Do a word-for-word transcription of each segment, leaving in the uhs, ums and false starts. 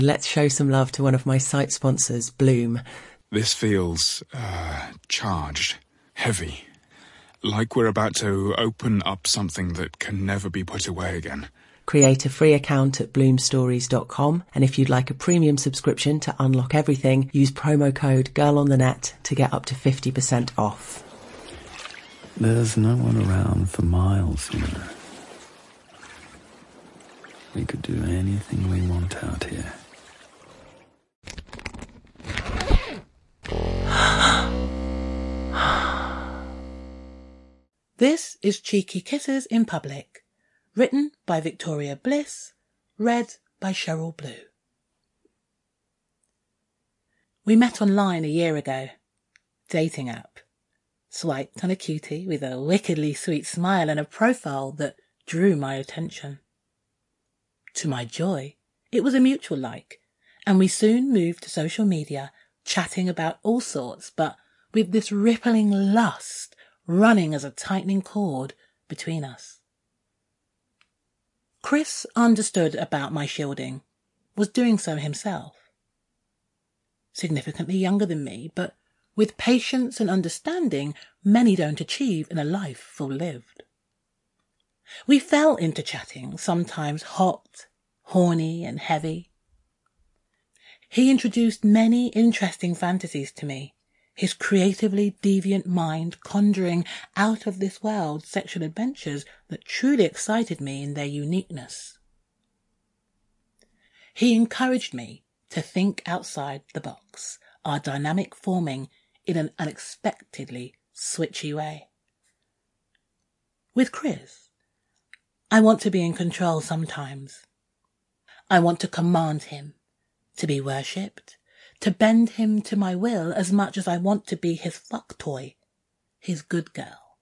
Let's show some love to one of my site sponsors, Bloom. This feels uh, charged, heavy, like we're about to open up something that can never be put away again. Create a free account at bloom stories dot com, and if you'd like a premium subscription to unlock everything, use promo code GIRLONTHENET to get up to fifty percent off. There's no one around for miles, you know. We could do anything we want out here. This is Cheeky Kisses in Public, written by Victoria Bliss, read by Cheryl Blue. We met online a year ago. Dating app. Swiped on a cutie with a wickedly sweet smile and a profile that drew my attention. To my joy, it was a mutual like, and we soon moved to social media, chatting about all sorts, but with this rippling lust running as a tightening cord between us. Chris understood about my shielding, was doing so himself. Significantly younger than me, but with patience and understanding many don't achieve in a life full lived. We fell into chatting, sometimes hot, horny and heavy. He introduced many interesting fantasies to me, his creatively deviant mind conjuring out of this world sexual adventures that truly excited me in their uniqueness. He encouraged me to think outside the box, our dynamic forming in an unexpectedly switchy way. With Chris, I want to be in control sometimes. I want to command him, to be worshipped, to bend him to my will as much as I want to be his fuck toy, his good girl.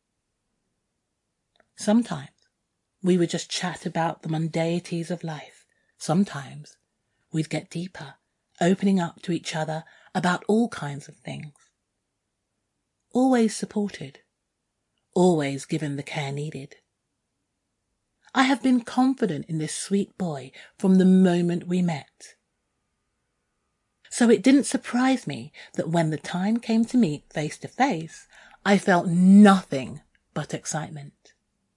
Sometimes we would just chat about the mundanities of life. Sometimes we'd get deeper, opening up to each other about all kinds of things. Always supported, always given the care needed. I have been confident in this sweet boy from the moment we met. So it didn't surprise me that when the time came to meet face to face, I felt nothing but excitement.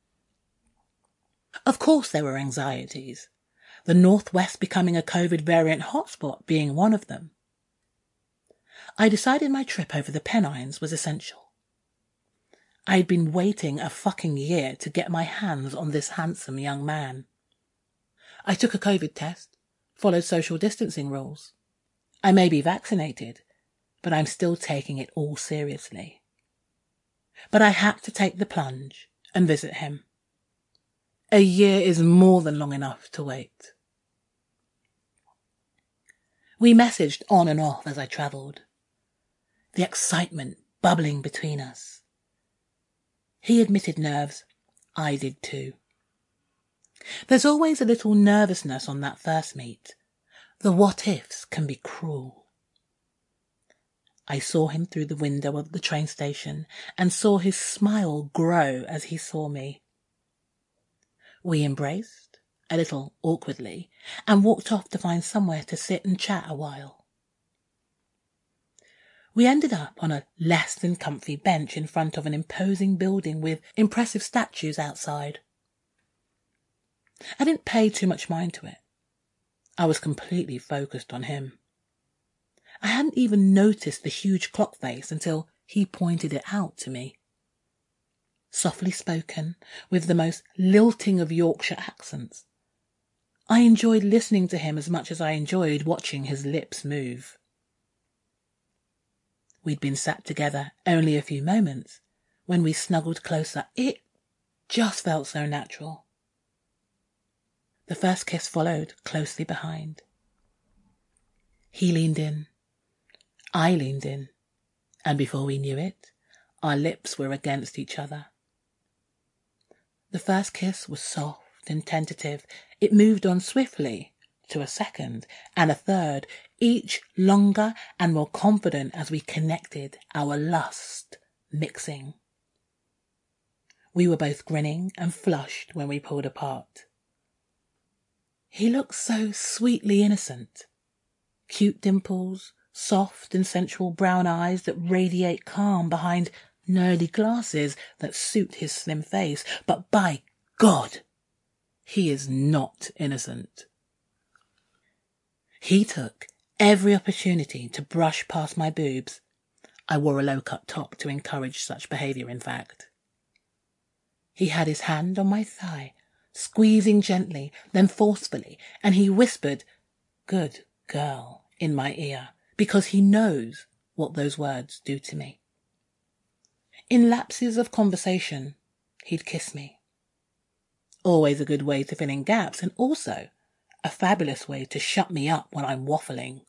Of course there were anxieties, the Northwest becoming a COVID variant hotspot being one of them. I decided my trip over the Pennines was essential. I had been waiting a fucking year to get my hands on this handsome young man. I took a COVID test, followed social distancing rules. I may be vaccinated, but I'm still taking it all seriously. But I had to take the plunge and visit him. A year is more than long enough to wait. We messaged on and off as I travelled. The excitement bubbling between us. He admitted nerves. I did too. There's always a little nervousness on that first meet. The what-ifs can be cruel. I saw him through the window of the train station and saw his smile grow as he saw me. We embraced, a little awkwardly, and walked off to find somewhere to sit and chat a while. We ended up on a less than comfy bench in front of an imposing building with impressive statues outside. I didn't pay too much mind to it. I was completely focused on him. I hadn't even noticed the huge clock face until he pointed it out to me. Softly spoken, with the most lilting of Yorkshire accents. I enjoyed listening to him as much as I enjoyed watching his lips move. We'd been sat together only a few moments when we snuggled closer. It just felt so natural. The first kiss followed closely behind. He leaned in. I leaned in. And before we knew it, our lips were against each other. The first kiss was soft and tentative. It moved on swiftly to a second and a third, each longer and more confident as we connected, our lust mixing. We were both grinning and flushed when we pulled apart. He looked so sweetly innocent. Cute dimples, soft and sensual brown eyes that radiate calm behind nerdy glasses that suit his slim face. But by God, he is not innocent. He took every opportunity to brush past my boobs. I wore a low-cut top to encourage such behaviour, in fact. He had his hand on my thigh, squeezing gently, then forcefully, and he whispered, "Good girl," in my ear, because he knows what those words do to me. In lapses of conversation, he'd kiss me. Always a good way to fill in gaps, and also a fabulous way to shut me up when I'm waffling.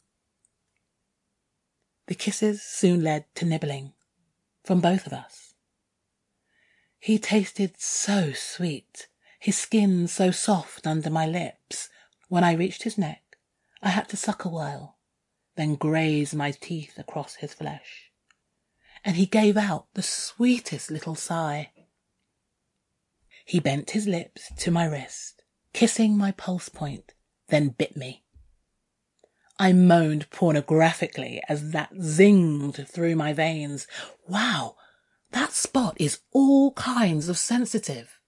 The kisses soon led to nibbling, from both of us. He tasted so sweet, his skin so soft under my lips. When I reached his neck, I had to suck a while, then graze my teeth across his flesh. And he gave out the sweetest little sigh. He bent his lips to my wrist, kissing my pulse point, then bit me. I moaned pornographically as that zinged through my veins. Wow, that spot is all kinds of sensitive.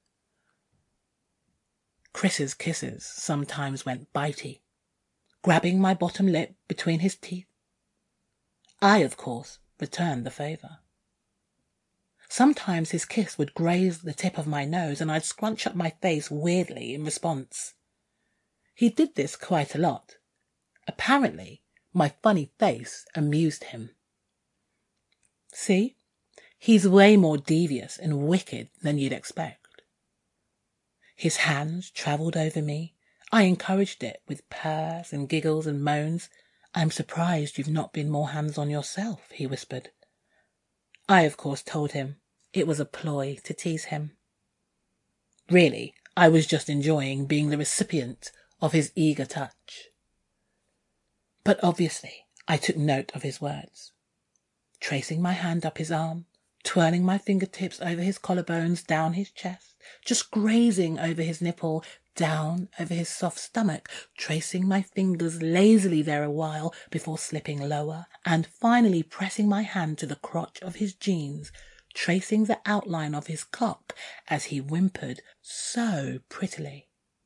Chris's kisses sometimes went bitey, grabbing my bottom lip between his teeth. I, of course, returned the favour. Sometimes his kiss would graze the tip of my nose and I'd scrunch up my face weirdly in response. He did this quite a lot. Apparently, my funny face amused him. See? He's way more devious and wicked than you'd expect. His hands travelled over me. I encouraged it with purrs and giggles and moans. "I'm surprised you've not been more hands-on yourself," he whispered. I, of course, told him it was a ploy to tease him. Really, I was just enjoying being the recipient of his eager touch. But obviously, I took note of his words. Tracing my hand up his arm, twirling my fingertips over his collarbones, down his chest, just grazing over his nipple, down over his soft stomach, tracing my fingers lazily there a while before slipping lower, and finally pressing my hand to the crotch of his jeans, tracing the outline of his cock as he whimpered so prettily.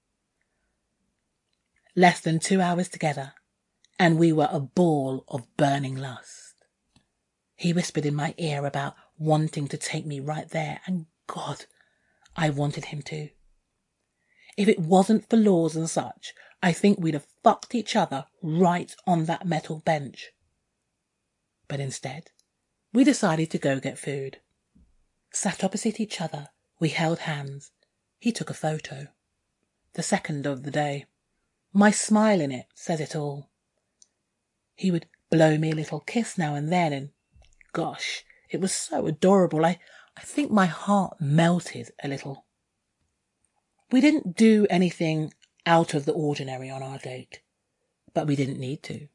Less than two hours together, and we were a ball of burning lust. He whispered in my ear about wanting to take me right there, and God, I wanted him to. If it wasn't for laws and such, I think we'd have fucked each other right on that metal bench. But instead, we decided to go get food. Sat opposite each other, we held hands. He took a photo. The second of the day. My smile in it says it all. He would blow me a little kiss now and then, and gosh, it was so adorable. I, I think my heart melted a little. We didn't do anything out of the ordinary on our date, but we didn't need to.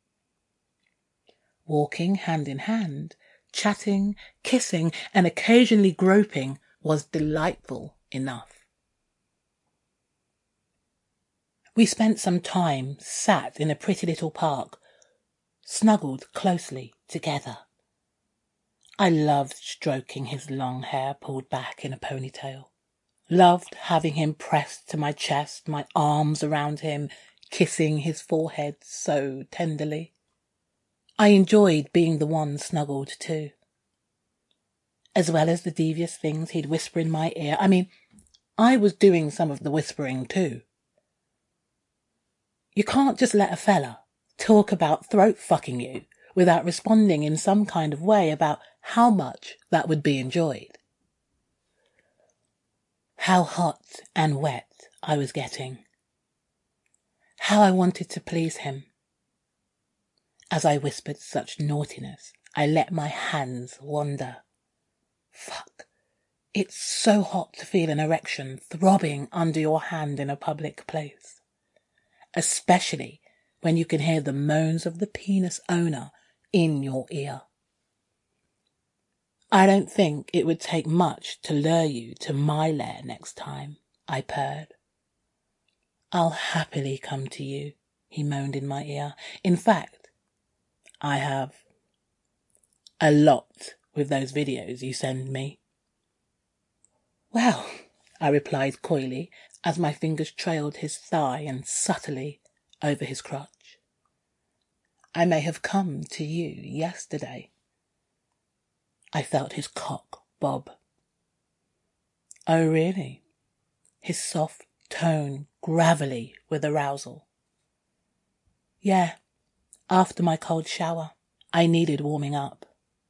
Walking hand in hand, chatting, kissing, and occasionally groping was delightful enough. We spent some time sat in a pretty little park, snuggled closely together. I loved stroking his long hair pulled back in a ponytail. Loved having him pressed to my chest, my arms around him, kissing his forehead so tenderly. I enjoyed being the one snuggled too. As well as the devious things he'd whisper in my ear. I mean, I was doing some of the whispering too. You can't just let a fella talk about throat fucking you without responding in some kind of way about how much that would be enjoyed. How hot and wet I was getting. How I wanted to please him. As I whispered such naughtiness, I let my hands wander. Fuck. It's so hot to feel an erection throbbing under your hand in a public place. Especially when you can hear the moans of the penis owner in your ear. I don't think it would take much to lure you to my lair next time, I purred. I'll happily come to you, he moaned in my ear. In fact, I have a lot with those videos you send me. Well, I replied coyly as my fingers trailed his thigh and subtly over his crotch. I may have come to you yesterday. I felt his cock bob. Oh, really? His soft tone gravelly with arousal. Yeah, after my cold shower, I needed warming up.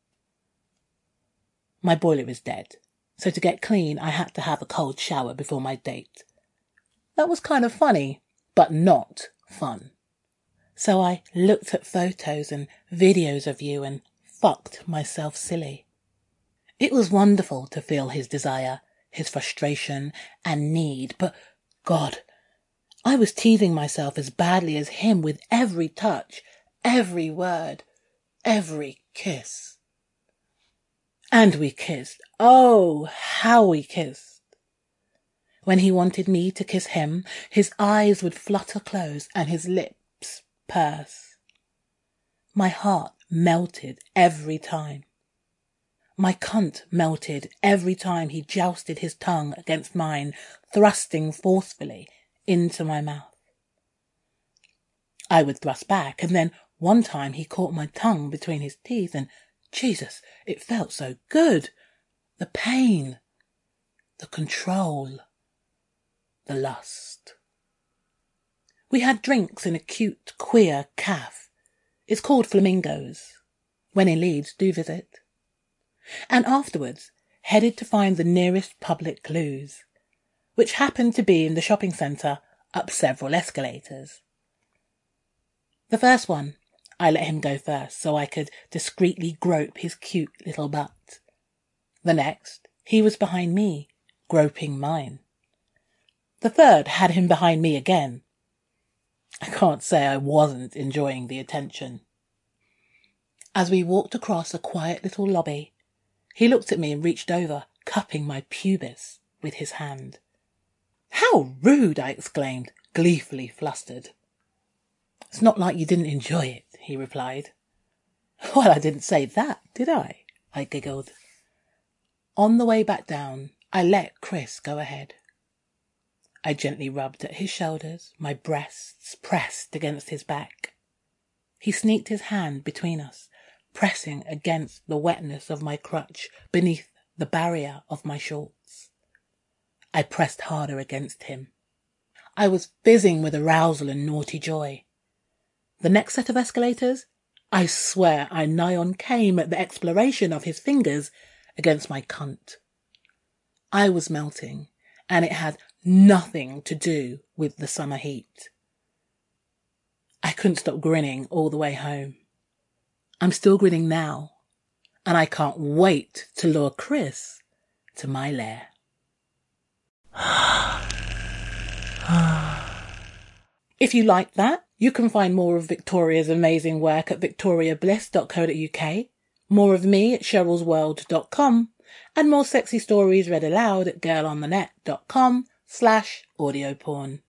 My boiler is dead, so to get clean I had to have a cold shower before my date. That was kind of funny, but not fun. So I looked at photos and videos of you and fucked myself silly. It was wonderful to feel his desire, his frustration and need, but God, I was teasing myself as badly as him with every touch, every word, every kiss. And we kissed. Oh, how we kissed. When he wanted me to kiss him, his eyes would flutter close and his lips purse. My heart melted every time. My cunt melted every time he jousted his tongue against mine, thrusting forcefully into my mouth. I would thrust back, and then one time he caught my tongue between his teeth, and Jesus, it felt so good. The pain, the control, the lust. We had drinks in a cute, queer cafe. It's called Flamingos. When in Leeds, do visit. And afterwards headed to find the nearest public loos, which happened to be in the shopping centre up several escalators. The first one, I let him go first so I could discreetly grope his cute little butt. The next, he was behind me, groping mine. The third had him behind me again. I can't say I wasn't enjoying the attention. As we walked across a quiet little lobby, he looked at me and reached over, cupping my pubis with his hand. How rude, I exclaimed, gleefully flustered. It's not like you didn't enjoy it, he replied. Well, I didn't say that, did I? I giggled. On the way back down, I let Chris go ahead. I gently rubbed at his shoulders, my breasts pressed against his back. He sneaked his hand between us, pressing against the wetness of my crotch beneath the barrier of my shorts. I pressed harder against him. I was fizzing with arousal and naughty joy. The next set of escalators, I swear I nigh on came at the exploration of his fingers against my cunt. I was melting, and it had nothing to do with the summer heat. I couldn't stop grinning all the way home. I'm still grinning now, and I can't wait to lure Chris to my lair. If you like that, you can find more of Victoria's amazing work at victoria bliss dot co dot uk, more of me at cheryl's world dot com, and more sexy stories read aloud at girlonthenet dot com slash audio porn.